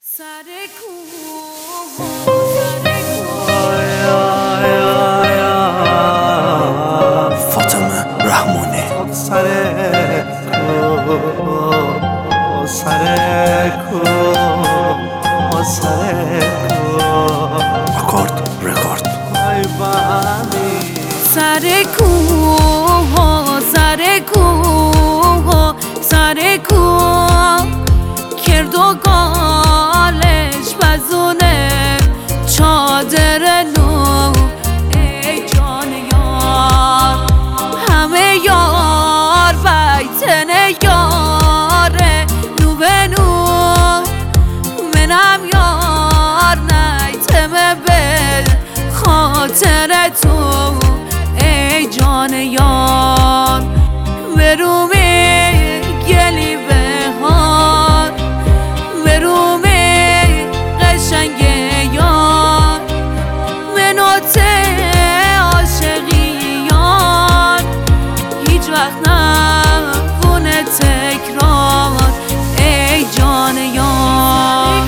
سر فاطمه رحمانی رکورد سر کوه سر کوه کرد و گالش بزونه چادر نو ای جان یار همه یار بیتن یاره نو به نو منم یار نیتم به خاطر تو ای جان یار برومی گلی بهار برومی قشنگ یار منوت عاشقی یار هیچ وقت نبونه تکرار ای جان یار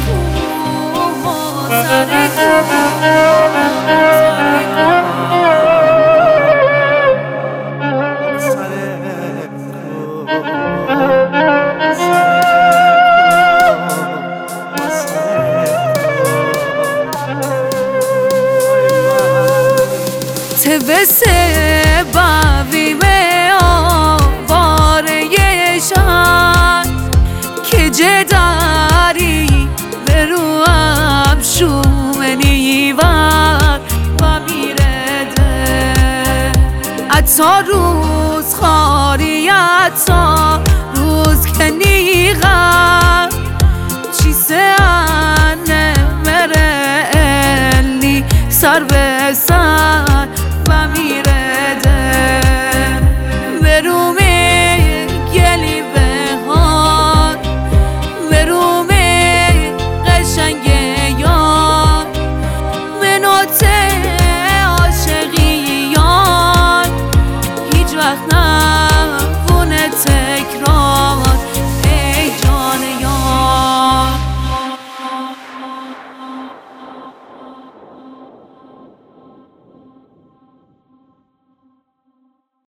تبسه باویمه آواره شن که جداری بروم شومنیور و میرده اتا روز خاری اتا روز که نیغم چیسه انه مره الی سر به سر